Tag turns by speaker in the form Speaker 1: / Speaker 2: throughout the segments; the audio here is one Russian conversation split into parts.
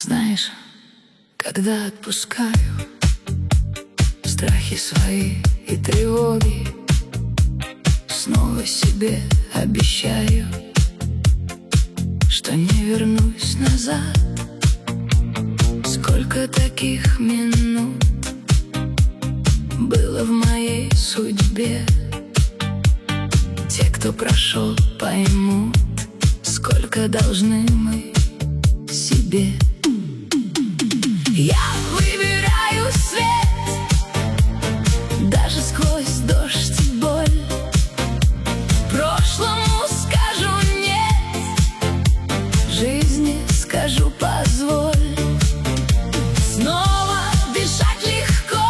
Speaker 1: Знаешь, когда отпускаю страхи свои и тревоги, снова себе обещаю, что не вернусь назад. Сколько таких минут было в моей судьбе. Те, кто прошел, поймут, сколько должны мы себе. Я выбираю свет, даже сквозь дождь и боль. Прошлому скажу нет, жизни скажу позволь. Снова дышать легко,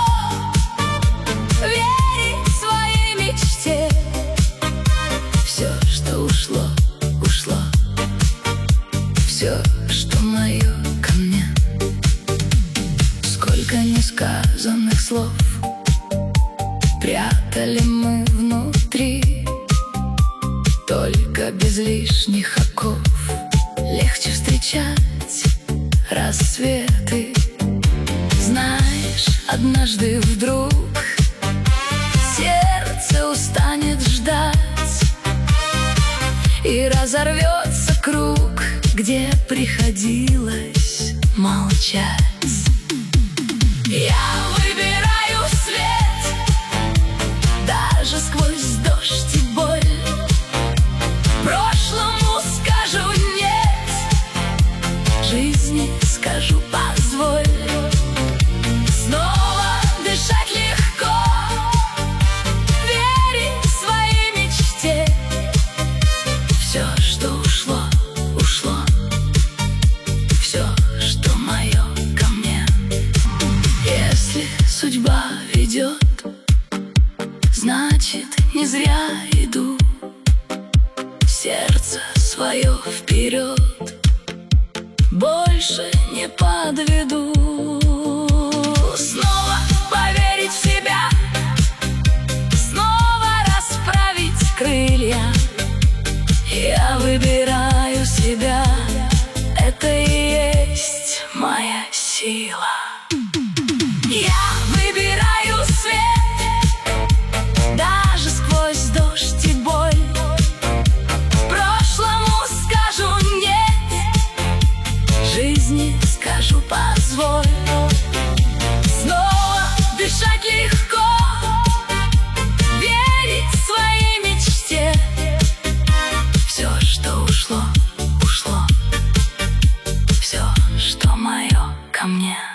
Speaker 1: верить своей мечте. Все, что ушло, ушло. Все, что мое, ко мне. Сколько несказанных слов прятали мы внутри. Только без лишних оков легче встречать рассветы. Знаешь, однажды вдруг сердце устанет ждать, и разорвется круг, где приходилось молчать. Я выбираю свет, даже сквозь дождь и боль. Прошлому скажу нет, жизни скажу позволь. Снова дышать легко, верить своей мечте. Все, что ушло, ушло. Все, что мое, ко мне. Если судьба ведет, значит, не зря иду. Сердце свое вперед, больше не подведу. Снова поверить в себя, снова расправить крылья. Я выбираю себя, это и есть моя сила. Я выбираю свет, даже сквозь дождь и боль. Прошлому скажу нет, жизни скажу позволь. Снова дышать легко, верить своей мечте. Все, что ушло, ушло. Все, что мое, ко мне.